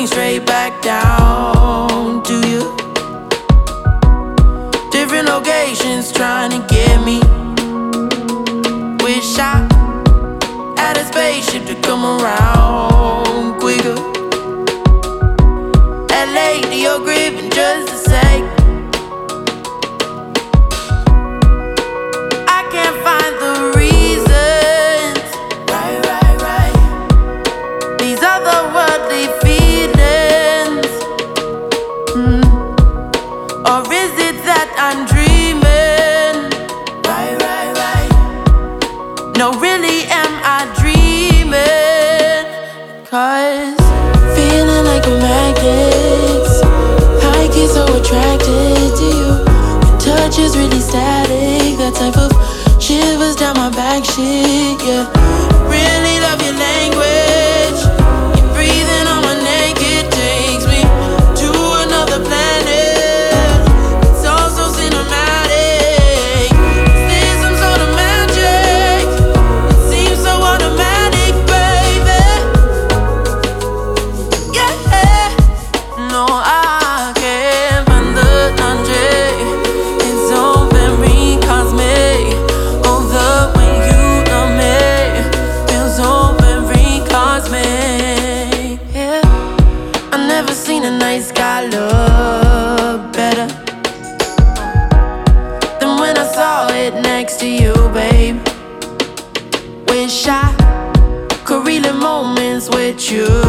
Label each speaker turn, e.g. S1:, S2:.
S1: came straight back down to you. Different locations trying to get me. Wish I had a spaceship to come around quicker. LA to your grip in just a sec. I can't find the reasons. Right. These otherworldly feelings. Or is it that I'm dreaming? Right. No, really, am I dreaming? 'Cause feeling like we're magnets. I get so attracted to you. Your touch is really static. That type of shivers down my back shit, yeah. Really love your language. You're breathing on my neck. It takes me to another planet. It's all so cinematic. Is there some sort of magic? It seems so automatic, baby. Yeah. No, I can't find the laundry. It's so very cosmic. Oh, the way you love me feels so very cosmic. Yeah, I've never seen a night sky look better than when I saw it next to you, babe. Wish I could relive moments with you.